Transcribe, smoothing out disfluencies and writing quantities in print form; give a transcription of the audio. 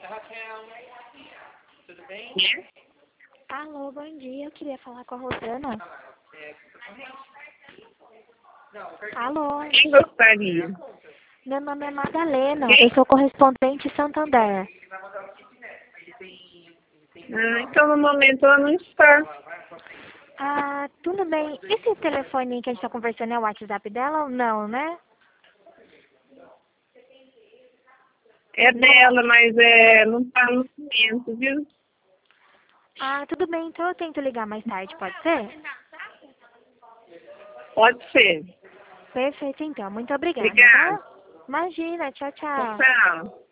Raquel, tudo bem? Alô, bom dia. Eu queria falar com a Rosana. Alô, Quem gostaria? meu nome é Madalena. Eu sou correspondente Santander. Então, no momento, ela não está. Ah, tudo bem. Esse telefone que a gente está conversando é o WhatsApp dela ou não, né? É dela, mas não está no momento, viu? Ah, tudo bem. Então eu tento ligar mais tarde, pode ser? Pode ser. Perfeito, então. Muito obrigada. Obrigada. Tá? Imagina. Tchau, tchau. Tchau.